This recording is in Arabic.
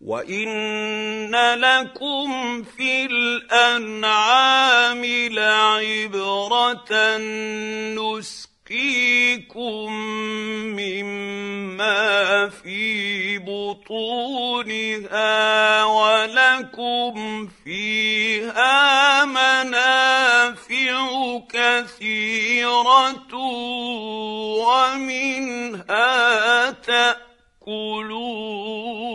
وَإِنَّ لَكُمْ فِي الْأَنْعَامِ لَعِبْرَةً نُسْقِيكُم مِّمَّا فِي بُطُونِهَا وَلَكُمْ فِيهَا مَنَافِعُ كَثِيرَةٌ وَمِنْهَا تَأْكُلُونَ.